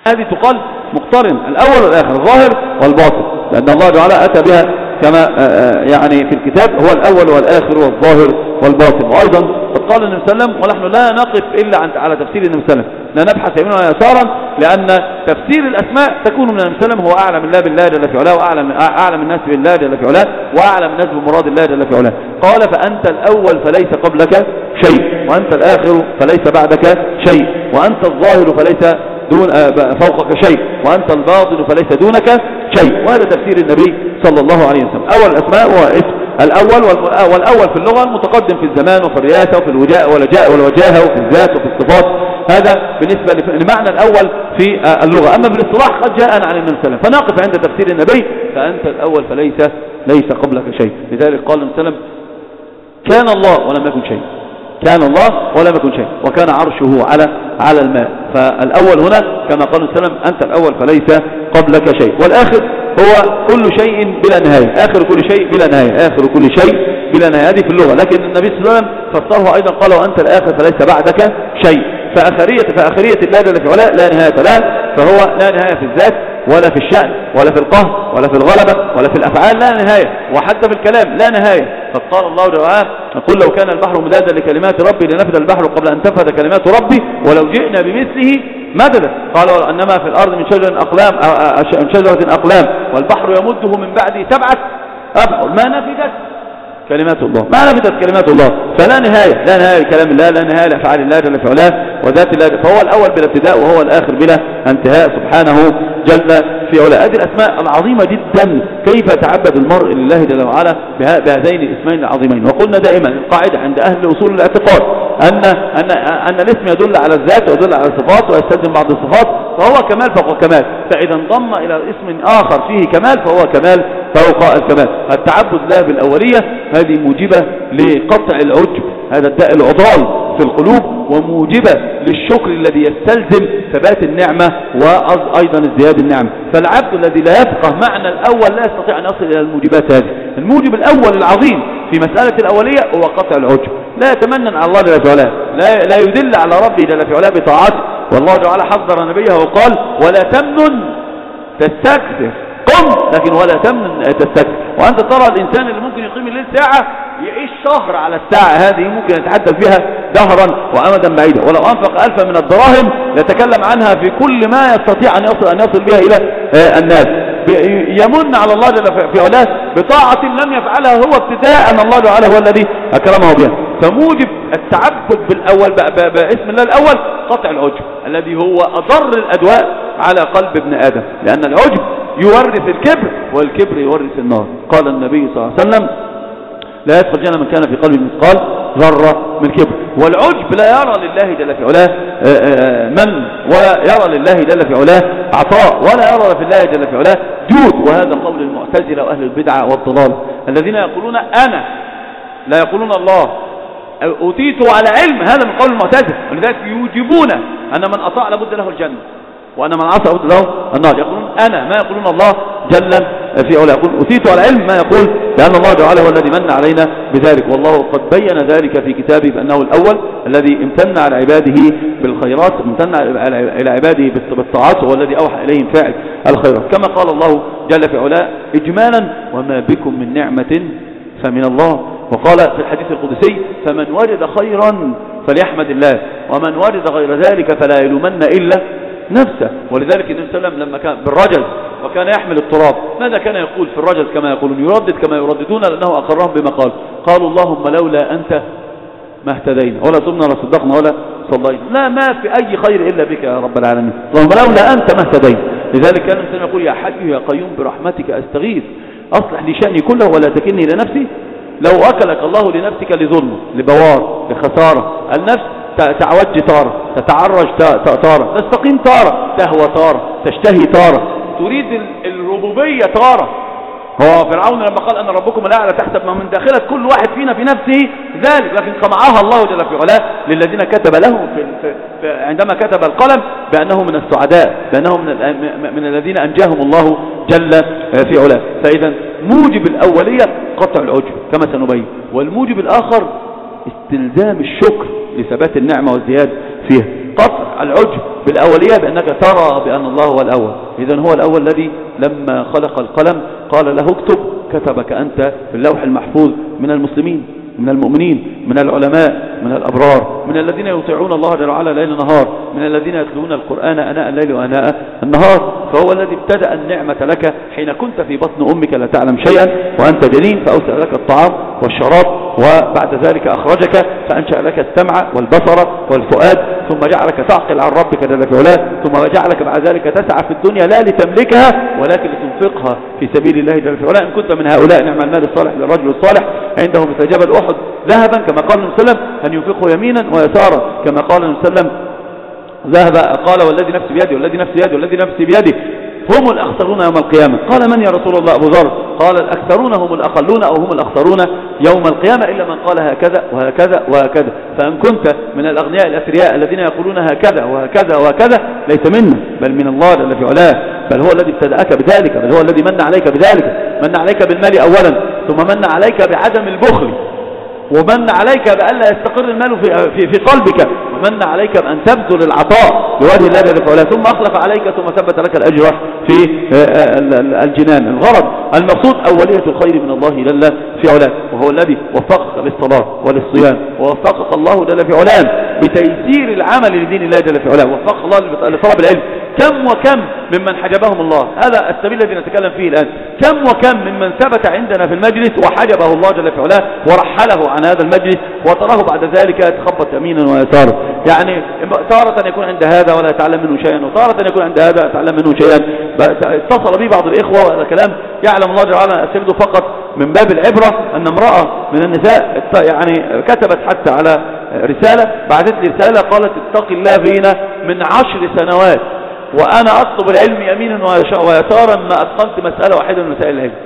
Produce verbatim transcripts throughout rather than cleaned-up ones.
هذه تقال مقترن الأول والآخر الظاهر والباطن، لأن الله تعالى أتى بها كما يعني في الكتاب هو الأول والآخر والظاهر والباطن. وأيضا قد قال النبي صلى الله عليه وسلم ونحن لا نقف إلا على تفسير النبي صلى الله عليه وسلم، لا نبحث يمينا ولا يسارا، لأن تفسير الأسماء تكون من النبي صلى الله عليه وسلم، هو أعلم الله بالله جل في علاه، وأعلم أعلم الناس بالله جل في علاه، وأعلم الناس بمراد الله جل في علاه. قال فأنت الأول فليس قبلك شيء، وأنت الآخر فليس بعدك شيء، وأنت الظاهر فليس دون فوقك شيء، وأنت الباطن فليس دونك شيء. وهذا تفسير النبي صلى الله عليه وسلم. أول الأسماء هو اسم الأول، والأول في اللغة المتقدم في الزمان وفي الرياسة وفي الوجاء والوجاهة وفي الذات وفي الصفات. هذا بالنسبة لمعنى الأول في اللغة. أما بالاصطلاح قد جاءنا عن النبي صلى الله عليه وسلم، فنقف عند تفسير النبي فأنت الأول فليس ليس قبلك شيء. لذلك قال النبي صلى الله عليه وسلم كان الله ولم يكن شيء، كان الله ولم يكن شيء، وكان عرشه على على الماء. فالأول هنا كما قال النبي صلى الله عليه وسلم أنت الأول فليس قبلك شيء. والآخر هو كل شيء بلا نهاية، آخر كل شيء بلا نهاية، آخر كل شيء بلا نهاية. هذه في اللغة، لكن النبي صلى الله عليه وسلم فسره أيضا قال وأنت الآخر فليس بعدك شيء. فآخرية فآخرية الله جل في علاه لا نهاية لها، فهو لا نهاية في الذات ولا في الشأن ولا في القهر ولا في الغلبة ولا في الأفعال، لا نهاية، وحتى في الكلام لا نهاية. قد قال الله تعالى قل لو كان البحر مدادا لكلمات ربي لنفد البحر قبل أن تنفذ كلمات ربي ولو جئنا بمثله مددا. قالوا أنما في الأرض من شجرة أقلام من شجرة أقلام والبحر يمده من بعده سبعة أبحر ما نفدت كلمات الله، ما نفدت كلمات الله. فلا نهاية، لا نهاية لكلام الله، لا نهاية لأفعال الله جل في علاه وذات الله، فهو الأول بلا ابتداء وهو الآخر بلا انتهاء سبحانه جل في علاه. هذه الأسماء العظيمة جدا، كيف يتعبد المرء لله جل وعلا بهذين الاسمين العظيمين. وقلنا دائما القاعدة عند أهل أصول الاعتقاد أن أن أن الاسم يدل على الذات ويدل على الصفات ويستلزم بعض الصفات، فهو كمال فوق كمال، فإذا انضم إلى اسم آخر فيه كمال فهو كمال فوق الكمال. التعبد له بالأولية هذه موجبة لقطع العجب، هذا الداء العضال في القلوب، وموجبة للشكر الذي يستلزم ثبات النعمة وأيضا ازدياد النعمة. فالعبد الذي لا يفقه معنى الأول لا يستطيع أن يصل إلى الموجبات هذه. الموجب الأول العظيم في مسألة الأولية هو قطع العجب، لا يتمنن على الله جل في علاه، لا, لا يدل على ربه جل في علاه بطاعته. والله تعالى حذر نبيه وقال ولا تمنن تستكثر، قم لكن ولا تمنن تستكثر. وأنت ترى الإنسان اللي ممكن يقيم الليل ساعة يعيش شهر على الساعة هذه، ممكن يتحدث بها دهرا وأمدا بعيدا، ولو أنفق ألفا من الدراهم لتكلم عنها في كل ما يستطيع أن يصل أن يصل بها إلى الناس. يمن على الله جل في علاه بطاعة لم يفعلها هو ابتداء أن الله تعالى هو الذي أكرمه بها. فموجب التعبد بالأول باسم الله الأول قطع العجب الذي هو أضر الأدواء على قلب ابن آدم، لأن العجب يورث الكبر والكبر يورث النار. قال النبي صلى الله عليه وسلم لا يدخل الجنة من كان في قلبه مثقال ذرة من كبر. والعجب لا يرى لله جل في علاه من، ولا يرى لله جل في علاه عطاء، ولا يرى في الله جل في علاه جود. وهذا قول المعتزلة وأهل البدعة والضلال الذين يقولون أنا، لا يقولون الله، أوتيته على علم. هذا من قول المعتزلة، ولذلك يوجبون أن من أطاع لابد له الجنة وأن من عصى لابد له النار. يقولون أنا، ما يقولون الله جل في علاه. يقول أوتيته على علم، ما يقول لأن الله تعالى هو الذي من علينا بذلك. والله قد بين ذلك في كتابه بأنه الأول الذي امتن على عباده بالخيرات، امتن على عباده بالطاعات، هو الذي أوحى إليهم فاعل الخيرات، كما قال الله جل في علاه إجمالا وما بكم من نعمة فمن الله. وقال في الحديث القدسي فمن وجد خيرا فليحمد الله ومن وجد غير ذلك فلا يلومن إلا نفسه. ولذلك النبي صلى الله عليه وسلم لما كان بالرجل وكان يحمل التراب ماذا كان يقول في الرجل كما يقولون؟ يردد كما يرددون لأنه أقرهم بما قال. قالوا اللهم لولا أنت ما اهتدينا ولا صمنا ولا صدقنا ولا صلينا، لا ما في أي خير إلا بك يا رب العالمين، اللهم لولا أنت ما اهتدينا. لذلك كان الإنسان يقول يا حي يا قيوم برحمتك أستغيث أصلح لي شأني كله ولا تكلني إلى نفسي. لو أكلك الله لنفسك لظلم لبوار لخسارة، النفس تعوج تارة، تتعرج تارة، تستقيم تارة، تهوى تارة، تشتهي تارة، تريد الربوبية تارة. هو فرعون لما قال أنا ربكم الأعلى تحسب ما من داخلة كل واحد فينا في نفسه ذلك، لكن قمعها الله جل في علاه للذين كتب لهم في في عندما كتب القلم بأنه من السعداء، بأنه من, من الذين أنجاهم الله جل في علاه. فإذا موجب الأولية قطع العجب كما سنبين، والموجب الآخر استلزام الشكر لثبات النعمة والزياد فيها. قطع العجب بالأولية بأنك ترى بأن الله هو الأول. إذن هو الأول الذي لما خلق القلم قال له اكتب، كتبك أنت في اللوح المحفوظ من المسلمين، من المؤمنين، من العلماء، من الأبرار، من الذين يطيعون الله جل وعلا ليل نهار، من الذين يتلون القرآن أناء الليل وأناء النهار. فهو الذي ابتدأ النعمة لك حين كنت في بطن أمك لا تعلم شيئا وأنت جنين، فأوسع لك الطعام والشراب، وبعد ذلك أخرجك فأنشأ لك السمع والبصر والفؤاد، ثم جعلك تعقل عن ربك جل في علاه، ثم جعلك بعد ذلك تسعى في الدنيا لا لتملكها ولكن لتنفقها في سبيل الله جل في علاه. إن كنت من هؤلاء نعم المال الصالح للرجل الصالح عنده مثل جبل أحد ذهبا كما قال النبي صلى الله عليه وسلم أن ينفقه يمينا ويسارا كما قال النبي صلى الله عليه وسلم ذهب قال والذي نفسي بيده والذي نفسي بيده والذي نفسي بيده هم الأخسرون يوم القيامة. قال من يا رسول الله؟ أبو ذر. قال الأكثرون هم الأقلون أو هم الأخسرون يوم القيامة إلا من قال هكذا وهكذا وهكذا. فإن كنت من الأغنياء الأثرياء الذين يقولون هكذا وهكذا وهكذا ليس منا بل من الله جل في علاه، بل هو الذي ابتدأك بذلك، بل هو الذي من عليك بذلك، من عليك بالمال أولا، ثم من عليك بعدم البخل، ومن عليك بألا يستقر المال في, في, في قلبك، ومن عليك بأن تبذل العطاء لوجه الله جل في علاه، ثم أخلف عليك ثم ثبت لك الأجر في الجنان. الغرض المقصود أولية الخير من الله جل في علاه، وهو الذي وفقك للصلاة وللصيام، ووفقك الله جل في علاه بتيسير العمل لدين الله جل في علاه، وفق الله لطلب العلم. كم وكم ممن حجبهم الله، هذا السبيل الذي نتكلم فيه الآن، كم وكم ممن ثبت عندنا في المجلس وحجبه الله جل في علاه ورحله عن هذا المجلس، وتراه بعد ذلك يتخبط يمينا ويسارا. يعني تارة يكون عند هذا ولا يتعلم منه شيئا، وتارة يكون عند هذا يتعلم منه شيئا. اتصل بي بعض الإخوة وهذا كلام يعلم الله جل وعلا أسرده فقط من باب العبرة، أن امرأة من النساء يعني كتبت حتى على رسالة، بعثت لي رسالة قالت اتق الله فينا من عشر سنوات وأنا أطلب العلم يمينا ويسارا ما أتقنت مسألة واحدة من مسائل العلم.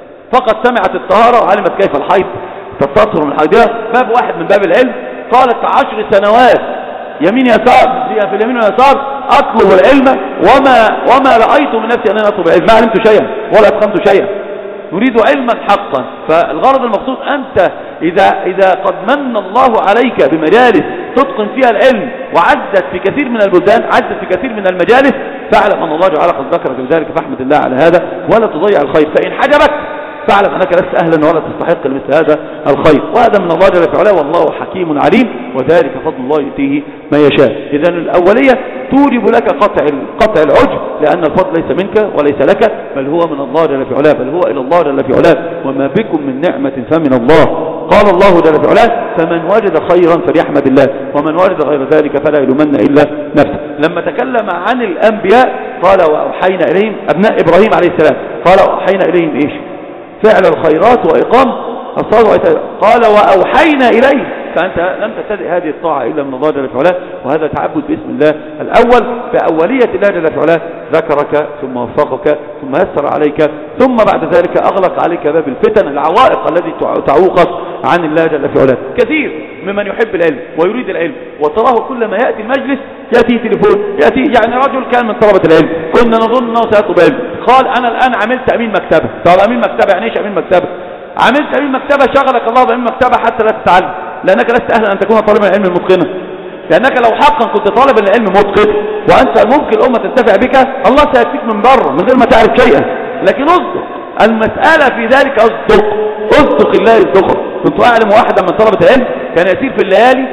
فقط سمعت الطهارة وعلمت كيف الحيض تستطهر من الحيض، باب واحد من باب العلم. قالت عشر سنوات يمين يسار في اليمين واليسار أطلب العلم وما وما رأيت من نفسي أن أنا أطلب العلم، ما علمت شيئا ولا أتقنت شيئا، نريد علما حقا. فالغرض المقصود أنت إذا إذا قد من الله عليك بمجالس تتقن فيها العلم وعزت في كثير من البلدان، عزت في كثير من المجالس، فاعلم أن الله جعل قد ذكرك بذلك، فاحمد الله على هذا ولا تضيع الخير. فإن حجبك فاعلم أنك لست أهلا ولا تستحق لمثل هذا الخير، وهذا من الله جل في علاه، والله حكيم عليم، وذلك فضل الله يؤتيه ما يشاء. إذا الأولية توجب لك قطع قطع العجب، لأن الفضل ليس منك وليس لك بل هو من الله جل في علاه، بل هو إلى الله جل في علاه، وما بكم من نعمة فمن الله. قال الله جل في علاه فمن وجد خيرا فليحمد الله ومن وجد غير ذلك فلا يلومن إلا نفسه. لما تكلم عن الأنبياء قال وأوحينا إليهم أبناء إبراهيم عليه السلام، قال وأوحينا إليهم إيش؟ فعل الخيرات وإقام الصلاة. قال وأوحينا إليه، فأنت لم تبتدئ هذه الطاعة إلا من الله جل في علاه، وهذا تعبد باسم الله الأول بأولية الله جل في علاه، ذكرك ثم وفقك ثم يسر عليك، ثم بعد ذلك أغلق عليك باب الفتن العوائق التي تعوقك عن الله جل في علاه. كثير ممن يحب العلم ويريد العلم وتراه كلما يأتي المجلس يأتي تليفون، يأتي يعني رجل كان من طلبة العلم كنا نظن أنه سيطلب علم، قال أنا الآن عملت أمين مكتبة. قال أمين مكتبة يعني إيش أمين مكتبة؟ عملت أمين مكتبة شغلك الله بأمين مكتبة حتى لا تتعلم، لأنك لست أهلا أن تكون طالبا العلم المتقنا، لأنك لو حقا كنت طالب العلم متقن وأنت ممكن الأمة تنتفع بك الله سيكفيك من بره من غير ما تعرف شيئا. لكن أصدق المسألة في ذلك، أصدق أصدق الله يصدقك. كنت أعلم واحدا من طلبة العلم كان يسير في الليالي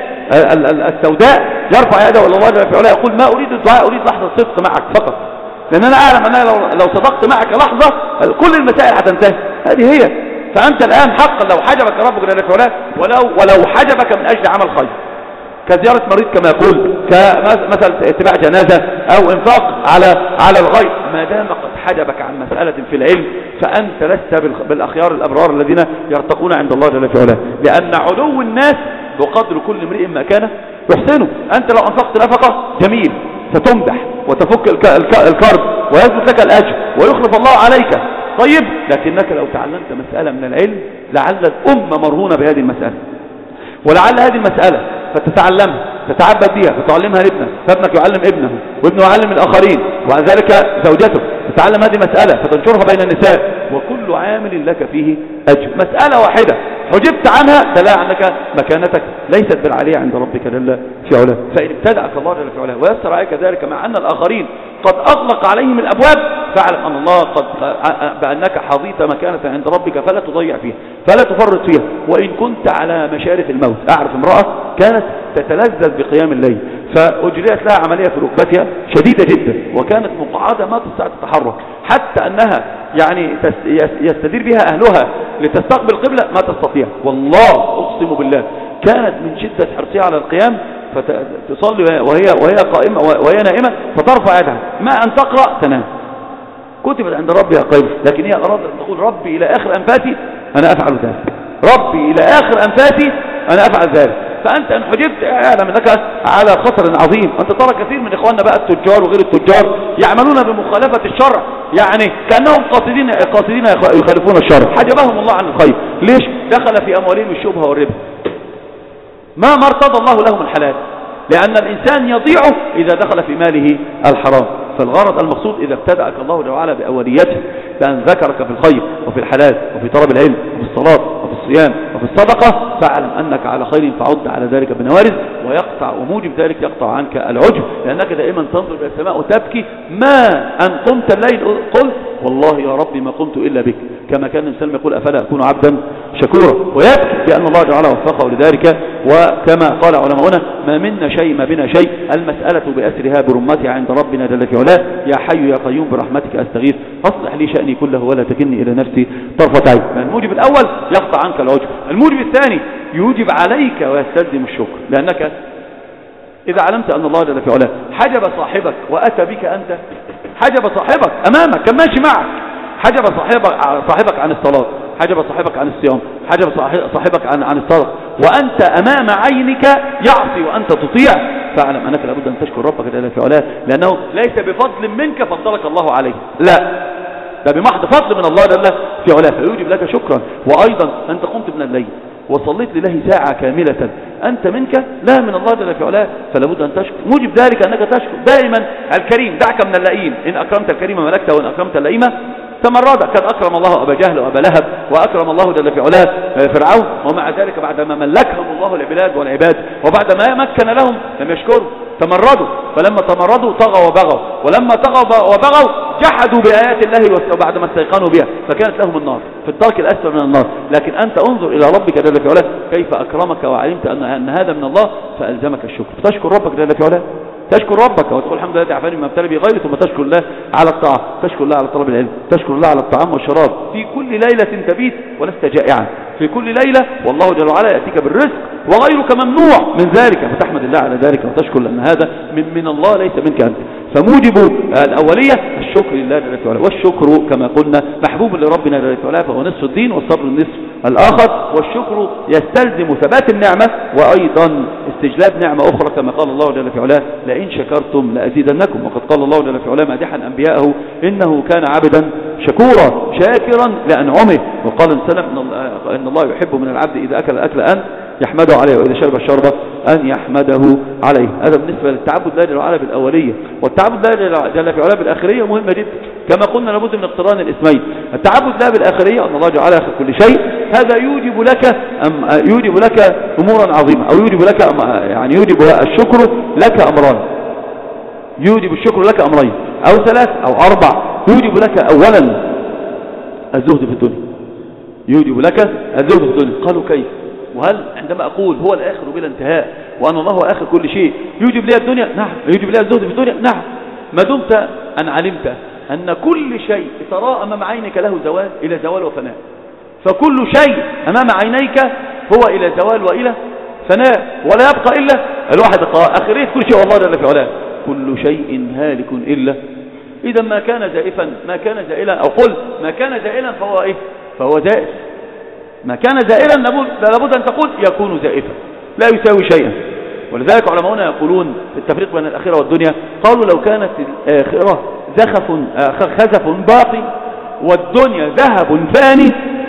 السوداء يرفع يده إلى الله جل في علاه يقول ما أريد الدعاء، أريد لحظة صدق معك فقط، لأن أنا أعلم أنها لو, لو صدقت معك لحظة كل المسائل هتنتهي. هذه هي. فأنت الآن حقا لو حجبك ربك جل في علاه ولو, ولو حجبك من أجل عمل خير كزيارة مريض كما يقول، كمثل اتباع جنازة أو انفاق على على الغير، ما دام قد حجبك عن مسألة في العلم فأنت لست بالأخيار الأبرار الذين يرتقون عند الله جل في علاه، لأن علو الناس بقدر كل امرئ ما كان يحسنه. أنت لو أنفقت نفقة جميل ستمدح وتفك الكرب ويثبت لك الأجر ويخلف الله عليك، طيب لكنك لو تعلمت مسألة من العلم لعل الأمة مرهونة بهذه المسألة، ولعل هذه المسألة فتتعلمها تتعبد بها فتعلمها لابنك، فابنك يعلم ابنه وابنه يعلم الآخرين، وعن ذلك زوجته تتعلم هذه مسألة فتنشرها بين النساء، وكل عامل لك فيه أجر. مسألة واحدة حجبت عنها دل أنك مكانتك ليست بالعالية عند ربك جل في علاه. فإن ابتدعك الله جل في علاه ويسر عليك ذلك مع أن الآخرين قد أغلق عليهم الأبواب، فاعلم أن الله قد بأنك حظيت مكانة عند ربك فلا تضيع فيها، فلا تفرط فيها. وإن كنت على مشارف الموت، أعرف امرأة كانت تتلذذ بقيام الليل، فأجريت لها عملية في ركبتها شديدة جدا، وكانت مقعدة ما تستطيع تتحرك، حتى أنها يعني يستدير بها أهلها لتستقبل القبلة ما تستطيع. والله أقسم بالله كانت من شدة حرصها على القيام فتصلي وهي وهي قائمة وهي نائمة فترفع يدها، ما أن تقرأ تنام. كتبت عند ربي قائمة، لكن هي أرادت أن تقول ربي إلى آخر أنفاسي أنا أفعل ذلك، ربي إلى آخر أنفاسي أنا أفعل ذلك. فأنت أن حجبت أعلم أنك على خطر عظيم. أنت ترى كثير من إخواننا بقى التجار وغير التجار يعملون بمخالفة الشرع، يعني كأنهم قاصدين قاصدين يخالفون الشرع، حجبهم الله عن الخير. ليش؟ دخل في أموالهم الشبهة والربا، ما ما ارتضى الله لهم الحلال، لأن الإنسان يضيع إذا دخل في ماله الحرام. فالغرض المقصود إذا ابتدأك الله جل وعلا بأوليته بأن ذكرك في الخير وفي الحلال وفي طلب العلم وفي الصلاة وفي الصيام وفي الصدقة، فاعلم أنك على خير فعد على ذلك بنوارز، ويقطع وموجب ذلك يقطع عنك العجب، لأنك دائما تنظر إلى السماء وتبكي ما أن قمت الليل قلت والله يا ربي ما قمت إلا بك، كما كان الإنسان يقول أفلا أكون عبدا شكورا، ويبكي بأن الله جل وعلا وفقه لذلك. وكما قال علماؤنا ما منا شيء ما بنا شيء، المسألة بأسرها برمتها عند ربنا جل في علاه. يا حي يا قيوم برحمتك أستغيث أصلح لي شأني كله ولا تكلني إلى نفسي طرفة عين. الموجب الأول يقطع عنك العجب. الموجب الثاني يوجب عليك ويستلزم الشكر، لأنك إذا علمت أن الله جل في علاه حجب صاحبك وأتى بك أنت، حجب صاحبك أمامك كان ماشي معك، حجب صاحبك صاحبك عن الصلاة، حجب صاحبك عن الصيام، حجب صاحبك عن عن الصدقة، وأنت أمام عينك يعصي وأنت تطيع، فاعلم أنك لابد أن تشكر ربك جل في علاه، لأنه ليس بفضل منك فضلك الله عليه، لا، ده بمحض فضل من الله جل في علاه، فيوجب لك شكرا. وأيضا أنت قمت من الليل وصليت لله ساعة كاملة أنت منك لا من الله جل في علاه، فلابد أن تشكر. موجب ذلك أنك تشكر دائما الكريم، دعك من اللئيم، إن أكرمت الكريم ملكته وإن أكرمت اللئيمة تمرد. كان أكرم الله أبا جهل وأبا لهب وأكرم الله جل في علاه فرعون، ومع ذلك بعدما ملكهم الله البلاد والعباد وبعد ما مكن لهم لم يشكروا، تمردوا، فلما تمردوا طغوا وبغوا، ولما طغوا وبغوا جحدوا بآيات الله وبعد ما استيقنوا بها فكانت لهم النار في الدرك الأسفل من النار. لكن أنت انظر إلى ربك جل في علاه كيف أكرمك وعلمت أن, أن هذا من الله فألزمك الشكر، تشكر ربك جل في علاه، تشكر ربك وتقول الحمد لله عافاني مما ابتلى به غيري، ثم تشكر الله على الطاعة، تشكر الله على طلب العلم، تشكر الله على الطعام والشراب في كل ليلة تبيت ولست جائعا، في كل ليلة والله جل وعلا يأتيك بالرزق وغيرك ممنوع من ذلك، فتحمد الله على ذلك وتشكر لأن هذا من من الله ليس منك أنت. فموجب الأولية الشكر لله جل وعلا، والشكر كما قلنا محبوب لربنا جل وعلا فهو نصف الدين والصبر النصف الآخر، والشكر يستلزم ثبات النعمة وأيضا استجلاب نعمة أخرى كما قال الله جل وعلا لئن شكرتم لأزيدنكم، وقد قال الله جل وعلا مادحا أنبياءه إنه كان عبدا شكورا شاكرا لأنعمه، وقال السلام إن الله يحب من العبد إذا أكل الأكل أن يحمده عليه وإذا شرب الشربة أن يحمده عليه. هذا بالنسبة للتعبد الله جل وعلا بالأولية، والتعبد الله جل وعلا بالآخرية مهمة جدا كما قلنا لابد من اقتران الاسمين. التعبد الله بالآخرية أن الله جل وعلا يخلق كل شيء، هذا يوجب لك أم يوجب لك أمورا عظيمة، أو يوجب لك يعني يوجب الشكر لك أمران، يوجب الشكر لك أمرين أو ثلاث أو أربع. يوجب لك أولا الزهد في الدنيا، يوجب لك الزهد في الدنيا. قالوا كيف؟ وهل عندما أقول هو الآخر بلا انتهاء وأن الله هو آخر كل شيء يوجب لي الدنيا؟ نعم. يوجب لي الزهد في الدنيا؟ نعم. ما دمت أن علمت أن كل شيء ترى أمام عينك له زوال إلى زوال وفناء، فكل شيء أمام عينيك هو إلى زوال وإلى فناء، ولا يبقى إلا الواحد آخرية كل شيء والله جل في علاه كل شيء هالك إلا. إذا ما كان زائفا ما كان زائلا، أو قل ما كان زائلا فهو إيه؟ فهو زائف. ما كان زائلا لابد أن تقول يكون زائفا، لا يساوي شيئا. ولذلك علماؤنا يقولون في التفريق بين الآخرة والدنيا قالوا لو كانت الآخرة زخف خزف باقي والدنيا ذهب فاني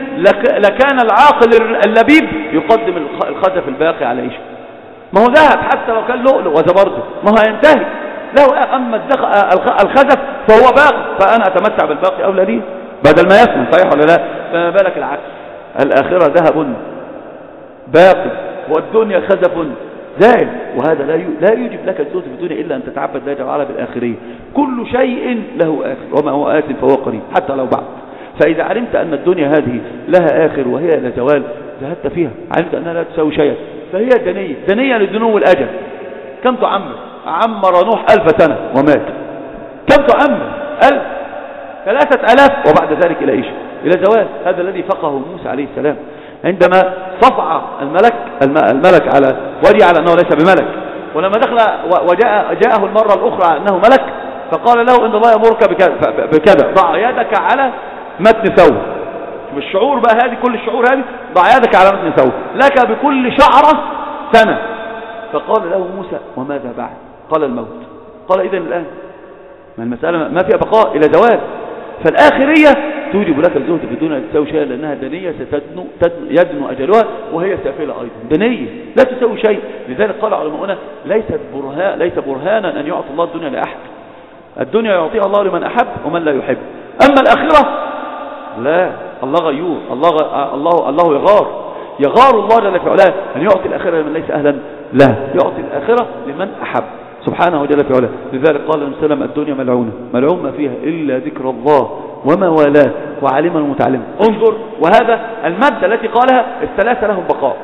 لكان العاقل اللبيب يقدم الخزف الباقي على ايش؟ ما هو ذهب حتى لو كان لؤلؤ وزبرجد ما هو ينتهي، له. أما الخزف فهو باقي، فأنا أتمتع بالباقي أولى لي بدل ما يفنى. صحيح ولا لا؟ فما بالك العكس، الآخرة ذهب باقي والدنيا خزف زائل، وهذا لا لا يوجب لك الزهد في الدنيا إلا أن تتعبد الله جل وعلا بالآخرين. كل شيء له آخر، وما هو آت فهو قريب حتى لو بعد. فإذا علمت أن الدنيا هذه لها آخر وهي لا زوال زهدت فيها، علمت أنها لا تساوي شيئا، فهي دنية دنية لدنو الأجل. كم تعمر؟ عمر نوح ألف سنة ومات. كم تعمر؟ ألف، ثلاثة ألاف، وبعد ذلك إلى إيش؟ إلى زوال. هذا الذي فقهه موسى عليه السلام عندما صفع الملك الملك على ودي على أنه ليس بملك، ولما دخل وجاء جاءه المرة الأخرى أنه ملك، فقال له إن الله يأمرك بكذا، ضع يدك على متن ثوب. بالشعور بقى هذه، كل الشعور هذه، ضع يدك على متن ثوب، لك بكل شعرة سنة. فقال له موسى وماذا بعد؟ قال الموت. قال إذن الآن ما المسألة ما فيها بقاء إلى زوال. فالآخرية توجب لك الزهد في الدنيا لا تساوي شيئا، لأنها دنية ستدنو يدنو أجلها، وهي سافلة أيضا دنية لا تساوي شيء. لذلك قال علماؤنا ليست برهان ليس برهانا أن يعطي الله الدنيا لأحد. الدنيا يعطيها الله لمن أحب ومن لا يحب. أما الآخرة لا، الله غيور، الله الله الله يغار يغار الله جل في علاه أن يعطي الآخرة لمن ليس أهلا لا، يعطي الآخرة لمن أحب سبحانه جل في علاه. لذلك قال النبي صلى الله عليه وسلم الدنيا ملعونة، ملعون ما فيها إلا ذكر الله وما والاه وعالما المتعلم. انظر، وهذا المادة التي قالها الثلاثة لهم بقاء.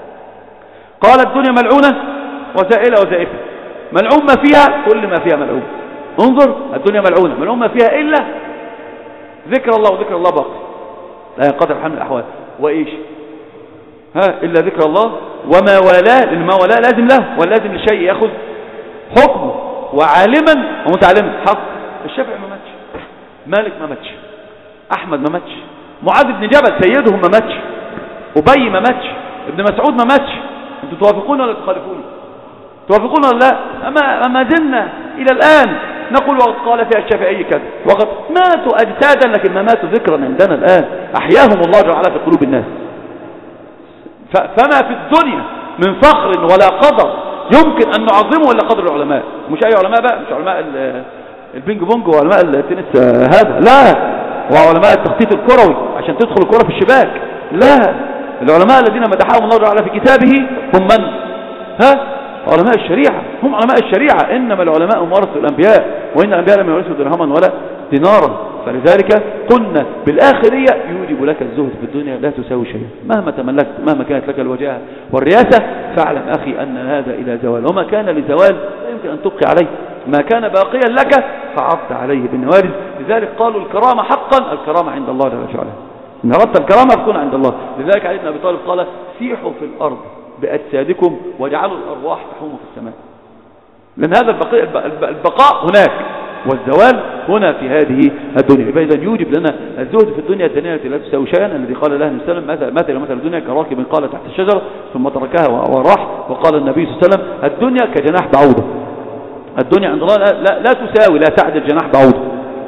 قال الدنيا ملعونة وزائلة وزائفة، ملعون ما فيها، كل ما فيها ملعون. انظر، الدنيا ملعونة، ملعون ما فيها إلا ذكر الله، وذكر الله باقي لا ينقطع بحال من الأحوال. وإيش؟ ها إلا ذكر الله وما والاه، لأن ما والاه لازم له، ولازم لشيء يأخذ حكمه، وعالما ومتعلما. حق الشافعي ما ماتش، مالك ما ماتش، أحمد ما ماتش، معاذ بن جبل سيدهم ما ماتش، أبي ما ماتش، ابن مسعود ما ماتش. انتم توافقون ولا تخالفون؟ توافقون ولا لا؟ أما ما زلنا إلى الآن نقول وقد قال فيها الشافعي كذا، وقد ماتوا أجسادا لكن ما ماتوا ذكرا عندنا الآن، أحياهم الله جل وعلا في قلوب الناس. فما في الدنيا من فخر ولا قدر يمكن أن نعظمه إلا قدر العلماء. مش أي علماء بقى، مش علماء البينج بونج وعلماء التنس هذا، لا، وعلماء التخطيط الكروي عشان تدخل الكرة في الشباك، لا. العلماء الذين مدحهم الله تعالى في كتابه هم من؟ ها؟ علماء الشريعة، هم علماء الشريعة. إنما العلماء هم ورثوا الأنبياء، وإن الأنبياء لم يورثوا درهما ولا دينارا. فلذلك قلنا بالآخرية يوجب لك الزهد في الدنيا لا تساوي شيء، مهما تملكت، مهما كانت لك الوجاهة والرياسة، فاعلم أخي أن هذا إلى زوال، وما كان لزوال لا يمكن أن تبقي عليه، ما كان باقيا لك فعض عليه بالنوارد. لذلك قالوا الكرامة حقا، الكرامة عند الله جل وعلا، إن أردت الكرامة فكون عند الله. لذلك علي بن أبي طالب قال سيحوا في الأرض بأجسادكم واجعلوا الأرواح تحوم في السماء، لأن هذا البقاء, البقاء هناك والزوال هنا في هذه الدنيا. فإذا يوجب لنا الزهد في الدنيا الدنيا لا تساوي شيئا، الذي قال له النبي صلى الله عليه وسلم مثل مثل الدنيا كراكب قال تحت الشجرة ثم تركها وراح. وقال النبي صلى الله عليه وسلم الدنيا كجناح بعوضة، الدنيا عند الله لا, لا, لا تساوي، لا تعدل جناح بعوضة،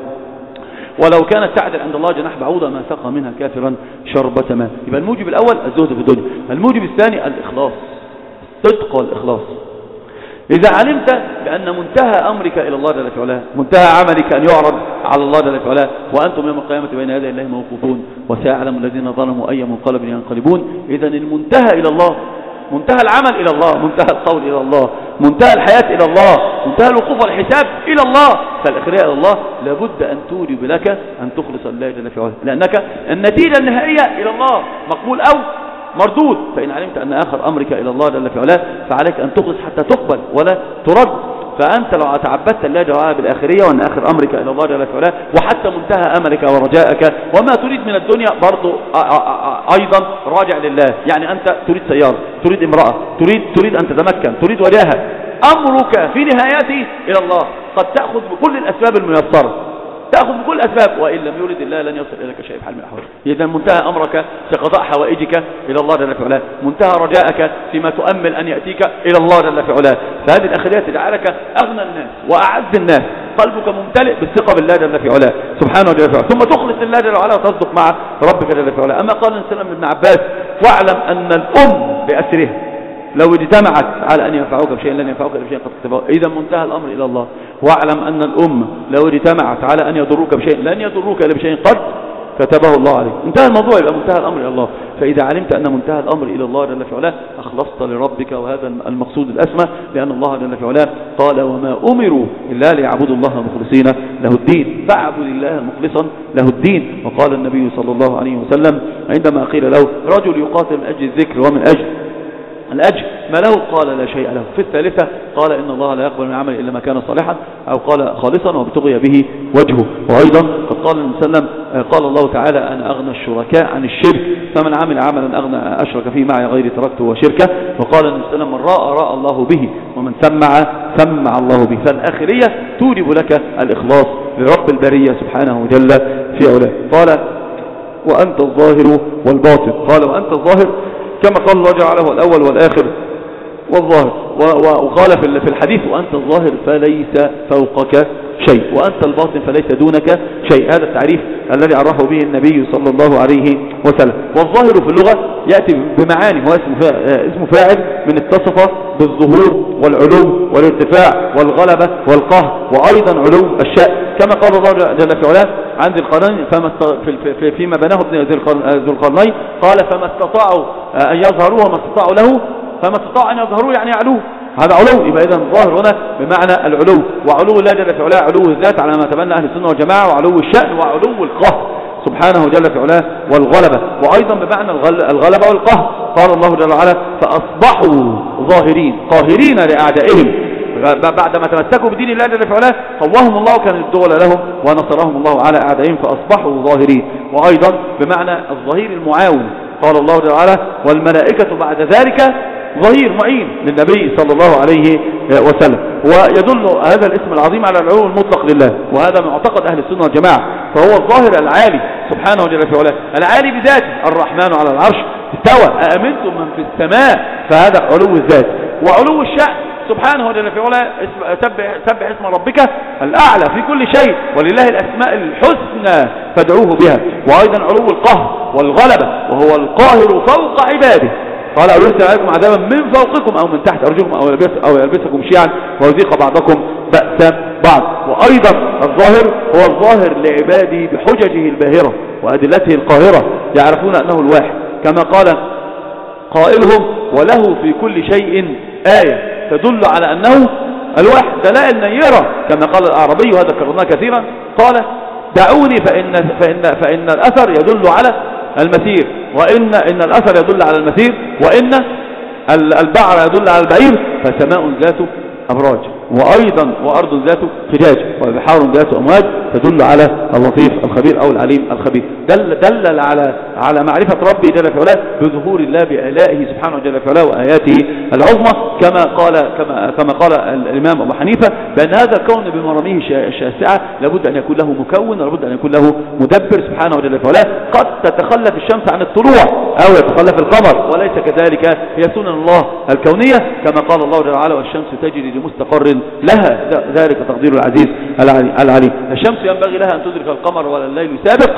ولو كانت تعدل عند الله جناح بعوضة ما سقى منها كافرا شربة ماء. يبقى الموجب الأول الزهد في الدنيا. الموجب الثاني الإخلاص، الصدق والإخلاص. إذا علمت بأن منتهى أمرك إلى الله جل وعلا، منتهى عملك أن يعرض على الله جل وعلا، وأنتم يوم القيامة بين يدي الله موقوفون وسيعلم الذين ظلموا أي منقلب ينقلبون. إذا المنتهى إلى الله، منتهى العمل إلى الله، منتهى القول إلى الله، منتهى الحياة إلى الله، منتهى الوقوف والحساب إلى الله. فالإخلاء إلى الله لابد أن توجب لك أن تخلص الله جل وعلا، لأنك النتيجة النهائية إلى الله مقبول أو مردود. فإن علمت أن آخر أمرك إلى الله جل وعلا فعليك أن تخلص حتى تقبل ولا ترد. فأنت لو تعبدت الله جل وعلا بالآخرية وأن آخر أمرك إلى الله جل وعلا وحتى منتهى أملك ورجائك وما تريد من الدنيا برضو أيضا راجع لله. يعني أنت تريد سيارة، تريد امرأة، تريد تريد أن تتمكن، تريد وجاهة، أمرك في نهايته إلى الله. قد تأخذ بكل الأسباب الميسرة، تأخذ بكل أسباب، وإن لم يرد الله لن يصل إليك شيء بحال من الأحوال. إذا منتهى أمرك في قضاء حوائجك إلى الله جل وعلا، منتهى رجائك فيما تؤمل أن يأتيك إلى الله جل وعلا. فهذه الآخرية تجعلك أغنى الناس وأعز الناس، قلبك ممتلئ بالثقة بالله جل وعلا سبحانه وتعالى، ثم تخلص لله جل وعلا وتصدق مع ربك جل وعلا. أما قال النبي ابن عباس واعلم أن الأم بأسره لو اجتمعت على أن ينفعوك بشيء لن ينفعوك بشيء قد كتبه. إذا منتهى الأمر إلى الله، واعلم أن الأمة لو اجتمعت على أن يضروك بشيء لن يضروك إلا بشيء قد كتبه الله عليه. انتهى الموضوع، يبقى منتهى الأمر إلى الله. فإذا علمت أن منتهى الأمر إلى الله جل في علاه أخلصت لربك، وهذا المقصود الأسمى، لأن الله جل في علاه قال وما أمروا إلا ليعبدوا الله مخلصين له الدين، فاعبد الله مخلصا له الدين. وقال النبي صلى الله عليه وسلم عندما قيل له رجل يقاتل من أجل الذكر ومن أجل الأجر ما له؟ قال لا شيء له. في الثالثة قال إن الله لا يقبل من عمل إلا ما كان صالحا، أو قال خالصا وابتغي به وجهه. وأيضا قد قال النبي صلى الله عليه وسلم قال الله تعالى أنا أغنى الشركاء عن الشرك، فمن عمل عملا أغنى أشرك فيه معي غيري تركته وشركه. وقال النبي صلى الله عليه وسلم من راى راى الله به، ومن سمع سمع الله به. فالآخرية توجب لك الإخلاص لرب البرية سبحانه جل في علاه. قال وأنت الظاهر والباطن. قال وأنت الظاهر كما قال الله جل وعلا هو الأول والآخر والظاهر. وقال في الحديث وأنت الظاهر فليس فوقك شيء، وأنت الباطن فليس دونك شيء. هذا التعريف الذي عرفه به النبي صلى الله عليه وسلم. والظاهر في اللغة يأتي بمعاني، هو اسم فاعل من اتصف بالظهور والعلو والارتفاع والغلبة والقهر، وأيضا علو الشأن، كما قال الله جل في علاه عن ذي القرنين فيما بناه ذو القرنين قال فما استطاعوا أن يظهروه وما استطاعوا له، فما استطاعوا أن يظهروه يعني علوه، هذا علو. يبقى إذن الظاهر هنا بمعنى العلو، وعلو الله جل في علاه علو الذات على ما تبنى أهل السنة والجماعة، وعلو الشأن وعلو القهر سبحانه جل في علاه والغلبة، وأيضا بمعنى الغلبة والقهر. قال الله جل وعلا فأصبحوا ظاهرين قاهرين لأعدائهم بعدما تمسكوا بدين الله جل في علاه قواهم الله كان الدول لهم ونصرهم الله على أعدائهم فأصبحوا ظاهرين. وأيضا بمعنى الظهير المعاون. قال الله جل وعلا والملائكة بعد ذلك ظهير معين للنبي صلى الله عليه وسلم. ويدل هذا الاسم العظيم على العلو المطلق لله، وهذا معتقد أهل السنة والجماعة. فهو الظاهر العالي سبحانه جل في علاه، العالي بذاته، الرحمن على العرش استوى أأمنتم من في السماء، فهذا علو الذات. وعلو الشأن سبحانه جل في علاه سبح, سبح اسم ربك الأعلى في كل شيء، ولله الأسماء الحسنى فادعوه بها. وأيضا علو القهر والغلبة، وهو القاهر فوق عباده. قال أرسل عليكم عذابا من فوقكم أو من تحت أرجلكم أو, يلبس أو يلبسكم شيعا ويذيق بعضكم بأس بعض. وأيضا الظاهر هو الظاهر لعباده بحججه الباهرة وأدلته القاهرة، يعرفون أنه الواحد كما قال قائلهم وله في كل شيء آية تدل على أنه الواحد، دلائل نيرة كما قال الأعرابي، وهذا كررناه كثيرا. قال دعوني فإن, فإن, فإن الأثر يدل على المسير، وإن إن الأثر يدل على المسير، وإن البعر يدل على البعير، فسماء ذات أبراج، وأيضا وأرض ذات فجاج، وبحار ذات أمواج تدل على اللطيف الخبير أو العليم الخبير. دل دل على على معرفة ربي جل في علاه بظهور الله بآلائه سبحانه جل في علاه وآياته العظمى، كما قال كما كما قال الإمام أبو حنيفة بأن هذا الكون بمراميه الشاسعة لابد أن يكون له مكون، ولابد أن يكون له مدبر سبحانه جل في علاه. قد تتخلف الشمس عن الطلوع أو يتخلف القمر، وليس كذلك، هي سنن الله الكونية كما قال الله جل وعلا والشمس تجري لمستقر لها ذلك تقدير العزيز العليم. الشمس ينبغي لها أن تدرك القمر ولا الليل سابق،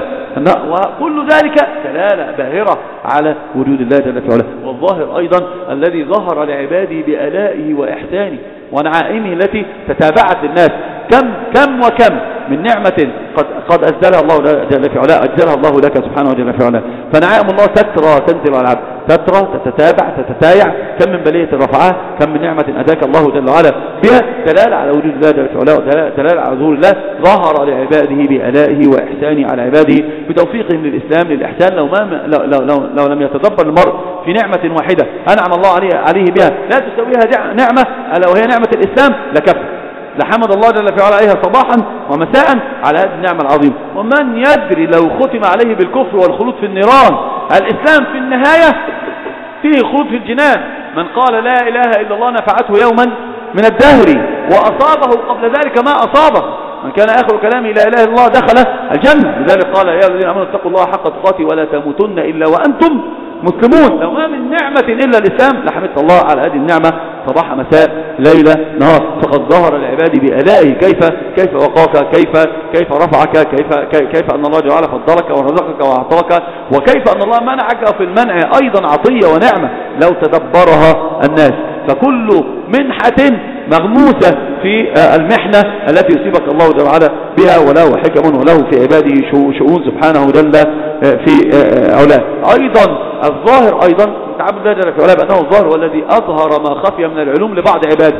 وكل ذلك دلالة باهرة على وجود الله جل في علاه. والظاهر أيضا الذي ظهر لعباده بآلائه وإحسانه ونعائمه التي تتابعت للناس. كم كم وكم من نعمة قد قد أسدلها الله جل في علاه أجزلها الله لك سبحانه جل في علاه. فنعائم الله تترى تنزل على العبد، تترى تتتابع تتتايع. كم من بلية رفعها، كم من نعمة أتاك الله جل وعلا بها، دلالة على وجود الله جل في علاه، دلالة على ظهور الله ظهر لعباده بآلائه وإحسانه على عباده بتوفيقهم للإسلام للإحسان. لو ما لو, لو, لو, لو لم يتدبر المرء في نعمة واحدة أنعم الله عليه عليه بها لا تسويها نعمة ألا وهي نعمة الإسلام لكفى، لحمد الله جل في علاه صباحا ومساء على هذه النعمة العظيمة. ومن يدري لو ختم عليه بالكفر والخلود في النيران، الإسلام في النهاية فيه خلود في الجنان. من قال لا إله إلا الله نفعته يوما من الدهر وأصابه قبل ذلك ما أصابه، من كان آخر كلامه لا إله إلا الله دخل الجنة. لذلك قال يا الذين آمنوا اتقوا الله حق تقاته ولا تموتن إلا وأنتم مسلمون. لو ما من نعمة إلا الإسلام لحمدت الله على هذه النعمة صباح مساء ليلة نهار. فقد ظهر العباد بآلائه كيف كيف وقاك، كيف كيف رفعك، كيف كيف أن الله جل فضلك ورزقك وأعطاك، وكيف أن الله منعك في المنع أيضا عطية ونعمة لو تدبرها الناس. فكل منحة مغموسة في المحنة التي يصيبك الله جل وعلا بها، وله حكم وله في عباده شؤون سبحانه جل في أولاد. أيضا الظاهر أيضا تعبد الله جل في علاه بأنه الظاهر والذي أظهر ما خفي من العلوم لبعض عباده،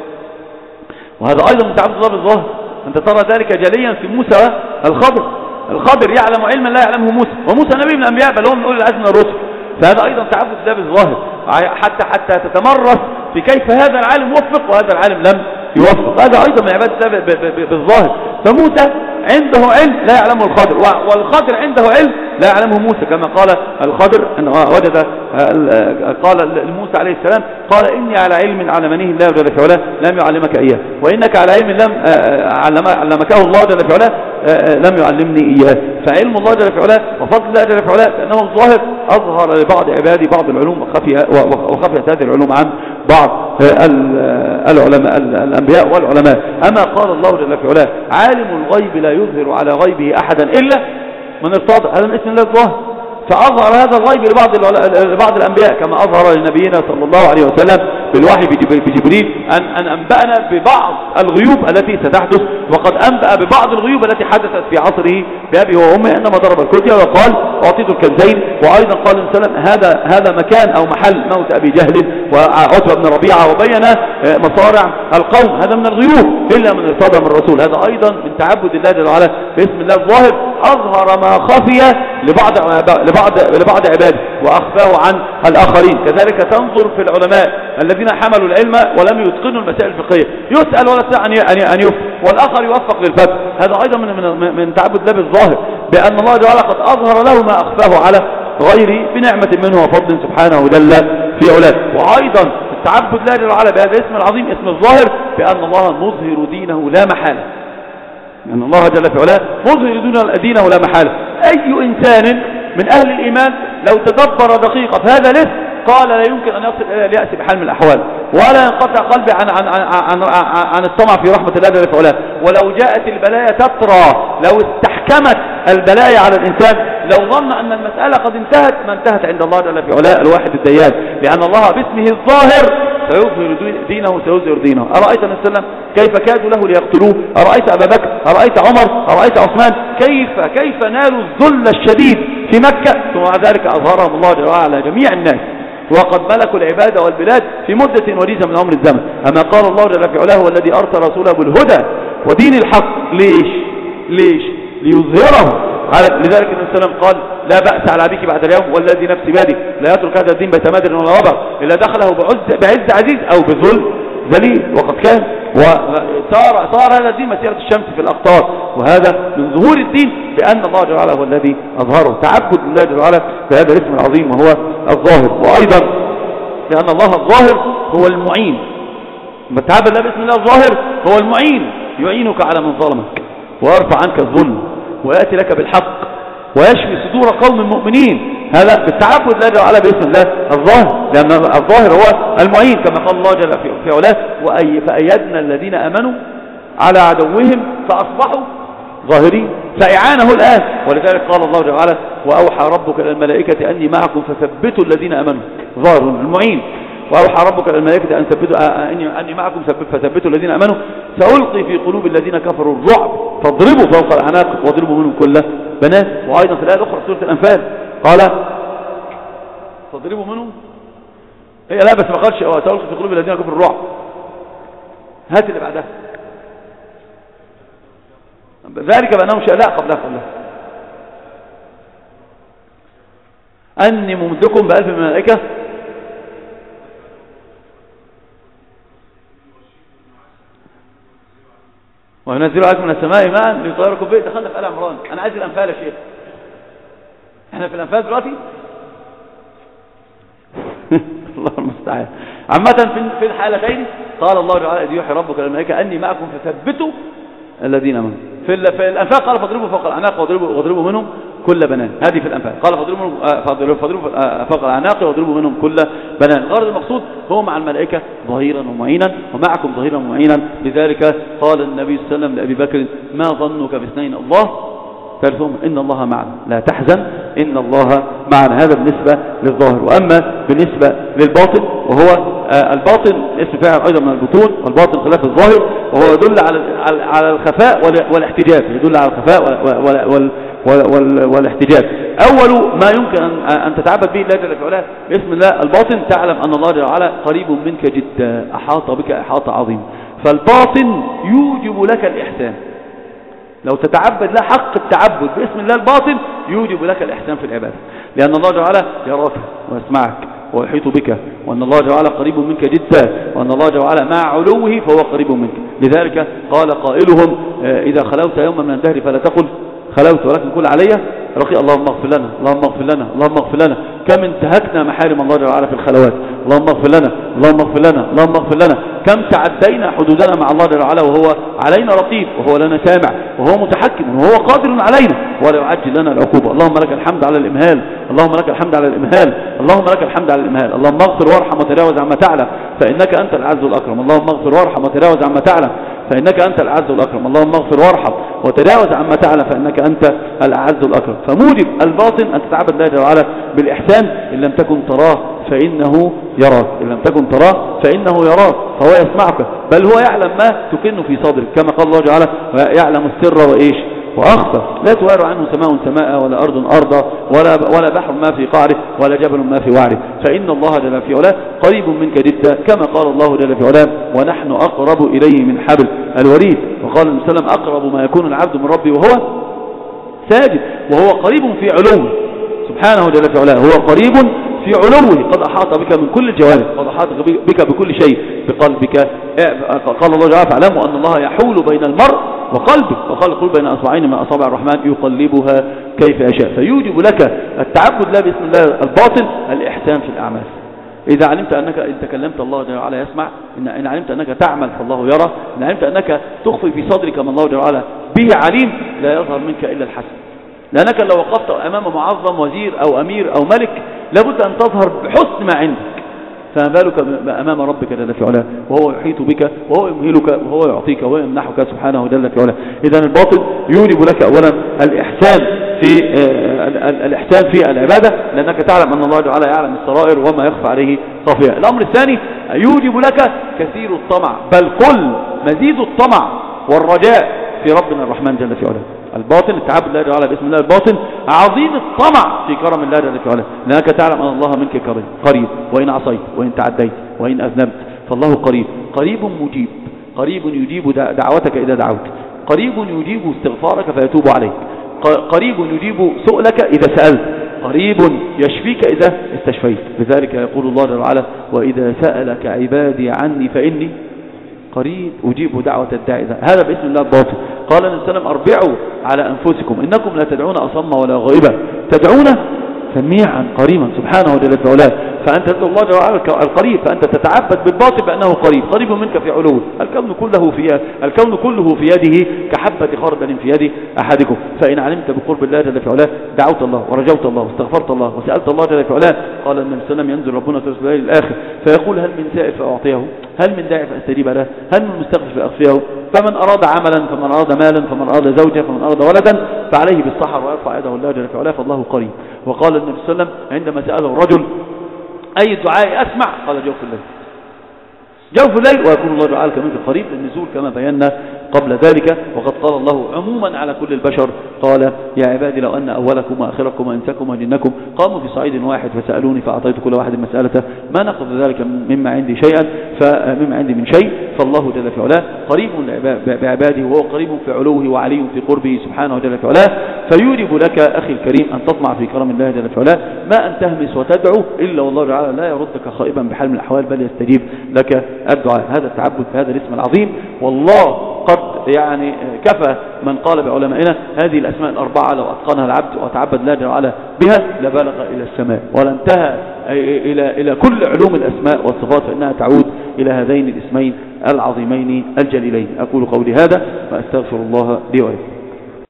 وهذا أيضا من تعبد الله بالظاهر. أنت ترى ذلك جليا في موسى الخضر. الخضر يعلم علما لا يعلمه موسى، وموسى نبي من الأنبياء بل هو من أولي العزم من الرسل، فهذا أيضا تعبد الله بالظاهر حتى حتى تتمرس في كيف هذا العالم وفق وهذا العالم لم يوفق. هذا أيضا من عبادة الله بالظاهر. فموسى عنده علم لا يعلمه الخضر، والخضر عنده علم لا يعلمه موسى، كما قال الخضر أنه وجد قال لموسى عليه السلام قال إني على علم علمنيه الله جل في علاه لم يعلمك إياه، وإنك على علم لم علمكه الله جل في علاه لم يعلمني إياه. فعلم الله جل في علاه وفضل الله جل في علاه لأنه الظاهر أظهر لبعض عبادي بعض العلوم وخفيت هذه العلوم عن بعض العلماء الأنبياء والعلماء. أما قال الله جل في علاه عالم الغيب لا يظهر على غيبه أحدا إلا من ارتضى، هذا من اسم الله الظاهر، فأظهر هذا الغيب لبعض لبعض الأنبياء كما أظهر لنبينا صلى الله عليه وسلم بالوحي بجبريل أن أن أنبأنا ببعض الغيوب التي ستحدث، وقد أنبأ ببعض الغيوب التي حدثت في عصره بأبي وأمه عندما ضرب الكتية وقال أعطيت الكنزين. وأيضا قال النبي صلى الله عليه وسلم هذا هذا مكان أو محل موت أبي جهل وعتبة بن ربيعة، وبين مصارع القوم، هذا من الغيوب إلا من ارتضى من الرسول. هذا أيضا من تعبد الله جل وعلا باسم الله الظاهر، أظهر ما خفي لبعض لبعض لبعض عباده وأخفاه عن الآخرين. كذلك تنظر في العلماء الذين حملوا العلم ولم يتقنوا المسائل الفقهية، يسأل ولا يستطيع أن يفتي، والآخر يوفق للفتح. هذا أيضا من من من تعبد الله بالظاهر، بأن الله جل وعلا قد أظهر له ما أخفاه على غيره بنعمة منه وفضل سبحانه جل في علاه. وأيضا التعبد الله جل وعلا بهذا الاسم العظيم اسم الظاهر بأن الله مظهر دينه لا محالة، أن الله جل في علاه مظهر دينه لا محالة. أي إنسان من أهل الإيمان لو تدبر دقيقة في هذا الاسم قال لا يمكن أن يصل إلى اليأس بحال من الأحوال، ولا ينقطع قلبي عن عن عن عن, عن الطمع في رحمة الله جل في علاه. ولو جاءت البلايا تترى، لو استحكمت البلايا على الإنسان، لو ظن أن المسألة قد انتهت، ما انتهت عند الله جل في علاه الواحد الديان، لأن الله باسمه الظاهر سيظهر دينه سيظهر دينه. أرأيت النبي صلى الله عليه وسلم كيف كادوا له ليقتلوه؟ أرأيت أبا بكر؟ أرأيت عمر؟ أرأيت عثمان؟ كيف كيف نالوا الذل الشديد في مكة، ثم مع ذلك أظهرهم الله جل وعلا على جميع الناس، وقد ملكوا العبادة والبلاد في مدة وجيزة من عمر الزمن. أما قال الله جل في علاه والذي أرسل رسوله بالهدى ودين الحق، ليش ليش ليظهره على. لذلك النبي صلى الله عليه وسلم قال لا بأس على أبيك بعد اليوم والذي نفسي بيده لا يترك هذا الدين بيت مادر ولا وبر إلا دخله بعز, بعز عزيز أو بذل ذليل. وقد كان وصار صار هذا الدين مسيرة الشمس في الأقطار، وهذا من ظهور الدين بأن الله جل وعلا هو الذي أظهره. تعبد الله جل وعلا بهذا الاسم العظيم وهو الظاهر. وأيضا لأن الله الظاهر هو المعين، تعبد الله باسم الله الظاهر هو المعين، يعينك على من ظلمك ويرفع عنك الظلم ويأتي لك بالحق ويشفي صدور قوم المؤمنين. هذا بالتعبد الله جل وعلا باسم الله الظاهر، لأن الظاهر هو المعين كما قال الله جل في علاه وأي فأيدنا الذين آمنوا على عدوهم فأصبحوا ظاهرين، فإعانه الآن. ولذلك قال الله جل وعلا وأوحى ربك إلى الملائكة أني معكم فثبتوا الذين آمنوا، ظاهر المعين. وأوحى ربك إلى الملائكة أن ثبتوا أني معكم فثبتوا الذين آمنوا سألقي في قلوب الذين كفروا الرعب فاضربوا فوق الأعناق واضربوا منهم كل بنات. وأيضا في الآية الأخرى سورة الأنفال قال فاضربوا منهم، هي لا بس ما قالش سألقي في قلوب الذين كفروا الرعب، هات اللي بعدها ذلك بأنهم شاء لا قبلها قبلها أني ممدكم بألف من الملائكة وينزل عليكم من السماء ماء ليطيركم به. دخلنا في آل عمران، أنا عايز الأنفال يا شيخ، احنا في الأنفال دلوقتي الله المستعان. عامة في الحالتين قال الله تعالى إذ يوحي ربك للملائكة أني معكم فثبتوا الذين آمنوا. في الأنفال قال فاضربوا فوق الأعناق واضربوا منهم كل بنان، هذه في الأنفال قال فاضربوا فاضربوا فوق الأعناق واضربوا منهم كل بنان. الغرض المقصود هو مع الملائكة ظهيرا ومعينا ومعكم ظهيرا ومعينا. لذلك قال النبي صلى الله عليه وسلم لأبي بكر ما ظنك باثنين الله ثالثهم إن الله معنا لا تحزن إن الله معنا. هذا بالنسبة للظاهر. وأما بالنسبة للباطن وهو الباطن اسم فاعل أيضا من البطون، والباطن خلاف الظاهر، وهو يدل على على الخفاء والاحتجاب، يدل على الخفاء والاحتجاب. أول ما يمكن أن تتعبد به الله جل في علاه باسم الله الباطن، تعلم أن الله جل وعلا قريب منك جدا، أحاط بك إحاطة عظيمة. فالباطن يوجب لك الإحسان، لو تتعبد له حق التعبد باسم الله الباطن يوجب لك الإحسان في العبادة، لأن الله جل وعلا يراك ويسمعك ويحيط بك، وأن الله جل وعلا قريب منك جدا، وأن الله جل وعلا مع علوه فهو قريب منك. لذلك قال قائلهم إذا خلوت يوما من الدهر فلا تقل خلوت ولكن قل علي رقي، اللهم اغفر لنا اللهم اغفر لنا اللهم اغفر لنا. كم انتهكنا محارم الله جل وعلا في الخلوات، اللهم اغفر لنا اللهم اغفر لنا اللهم اغفر لنا. كم تعدينا حدودنا مع الله جل وعلا وهو علينا رقيب، وهو لنا سامع، وهو متحكم، وهو قادر علينا ولا يعجل لنا العقوبة. اللهم لك الحمد على الإمهال، اللهم لك الحمد على الإمهال، اللهم لك الحمد على الإمهال. اللهم اغفر وارحم وتجاوز عما تعلم فإنك أنت الأعز الأكرم. اللهم اغفر وارحم وتجاوز عما تعلم فإنك أنت الأعز الأكرم. اللهم اغفر وارحم وتجاوز عما تعلم فإنك أنت الأعز الأكرم. فموجب الباطن أن تتعبد الله جل وعلا بالإحسان، إن لم تكن تراه فإنه يراك، إن لم تكن تراه فإنه يراك، فهو يسمعك، بل هو يعلم ما تكن في صدرك، كما قال الله جل وعلا يعلم السر وإيش وأخفى، لا توار عنه سماء سماء ولا أرض أرضا ولا ولا بحر ما في قعره ولا جبل ما في وعره، فإن الله جل في علاه قريب منك جدا، كما قال الله جل في علاه ونحن أقرب إليه من حبل الوريد. وقال النبي صلى الله عليه وسلم أقرب ما يكون العبد من ربه وهو ساجد، وهو قريب في علوه سبحانه جل في علاه، هو قريب في علوه، قد أحاط بك من كل الجوانب، قد أحاط بك بكل شيء، بقلبك. قال الله جل فاعلموا أن الله يحول بين المرء وقلبه، وقال قل بين أصبعين من أصابع الرحمن يقلبها كيف يشاء. فيوجب لك التعبد لا باسم الله الباطن الإحسان في الأعمال. إذا علمت أنك إن تكلمت الله جل وعلا يسمع، إن علمت أنك تعمل فالله يرى، إن علمت أنك تخفي في صدرك ما الله جل وعلا به عليم، لا يظهر منك إلا الحسن. لأنك لو وقفت أمام معظم وزير أو أمير أو ملك لابد أن تظهر بحسن ما عندك، فما بالك أمام ربك جل في علاه وهو يحيط بك وهو يمهلك وهو يعطيك ويمنحك سبحانه جل في علاه. إذن الباطل يوجب لك أولا الإحسان في الإحسان في العبادة، لأنك تعلم أن الله تعالى يعلم السرائر وما يخفى عليه خافية. الأمر الثاني يوجب لك كثير الطمع، بل كل مزيد الطمع والرجاء في ربنا الرحمن جل في علاه. الباطن التعبد الله جل وعلا باسم الله الباطن عظيم الطمع في كرم الله جل في علاه، لأنك تعلم أن الله منك قريب، وإن عصيت وإن تعديت وإن أذنبت فالله قريب، قريب مجيب، قريب يجيب دعوتك إذا دعوت، قريب يجيب استغفارك فيتوب عليك، قريب يجيب سؤلك إذا سألت، قريب يشفيك إذا استشفيت. لذلك يقول الله جل وعلا وإذا سألك عبادي عني فإني قريب أجيب دعوة الداعي. هذا باسم الله الباطن. قال النبي صلى الله عليه وسلم أربعوا على أنفسكم إنكم لا تدعون أصم ولا غائبا، تدعون سميعا قريبا سبحانه جل في علاه. فأنت تدعو الله جل وعلا القريب، فأنت تتعبد بالباطن بأنه قريب، قريب منك في علوه، الكون كله في الكون كله في يده كحبة خردل في يد أحدكم. فإن علمت بقرب الله جل في علاه دعوت الله ورجوت الله واستغفرت الله وسألت الله جل في علاه. قال النبي صلى الله عليه وسلم ينزل ربنا في الليل الآخر فيقول هل من سائل فأعطيه، هل من داعي فأستجيب له، هل من مستغفر فأغفره. فمن أراد عملا، فمن أراد مالا، فمن أراد زوجة، فمن أراد ولدا فعليه بالسحر ويرفع يده الله جل في علاه فالله قريب. وقال النبي صلى الله عليه وسلم عندما سأله الرجل أي الدعاء أسمع قال جوف الليل، جوف الليل، ويكون الله تعالى كمان قريب للنزول كما بينا قبل ذلك. وقد قال الله عموما على كل البشر قال يا عبادي لو أن أولكم وآخركم وإنسكم وجنكم قاموا في صعيد واحد فسألوني فأعطيت كل واحد مسألته ما نقض ذلك مما عندي شيئا فمما عندي من شيء. فالله جل في علاه قريب بعباده وهو قريب في علوه وعلي في قربه سبحانه جل في علاه. فيوجب لك أخي الكريم أن تطمع في كرم الله جل في علاه، ما أن تهمس وتدعو إلا والله تعالى لا يردك خائبا بحال من الأحوال بل يستجيب لك الدعاء. هذا التعبد في هذا الاسم العظيم، والله قد يعني كفى من قال بعلمائنا هذه الأسماء الأربعة لو أتقنها العبد وتعبد الله جل وعلا بها لبلغ إلى السماء ولا انتهى إلى إلى كل علوم الأسماء والصفات، فإنها تعود إلى هذين الاسمين العظيمين الجليلين. أقول قولي هذا وأستغفر الله لي ولكم.